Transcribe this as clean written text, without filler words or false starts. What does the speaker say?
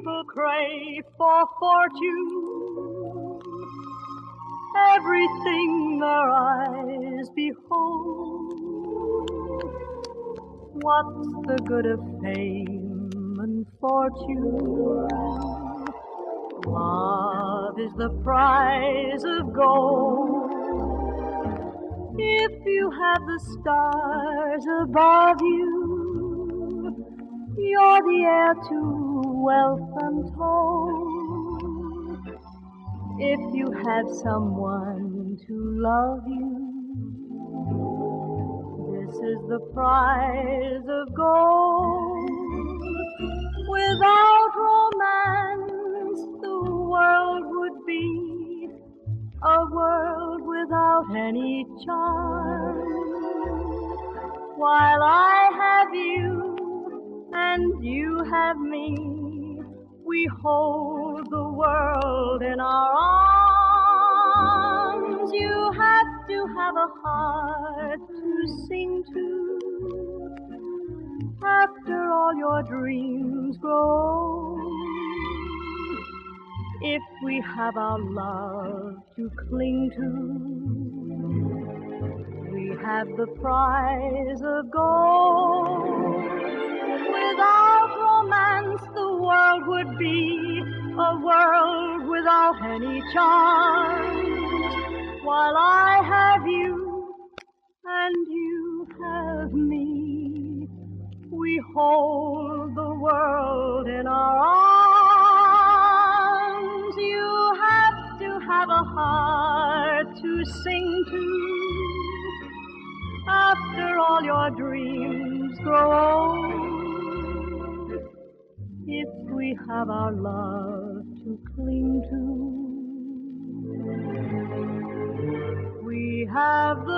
people crave for fortune, everything their eyes behold. What's the good of fame and fortune? Love is the prize of gold. If you have the stars above you, you're the heir to wealth untold. If you have someone to love you, this is the prize of gold. Without romance, the world would be a world without any charm. While I have you and you have me, we hold the world in our arms. You have to have a heart to sing to. After all your dreams grow old, if we have our love to cling to, we have the prize of gold. Without romance, the world would be a world without any charms. While I have you and you have me, we hold the world in our arms. You have to have a heart to sing to. After all your dreams grow old, if we have our love to cling to, we have the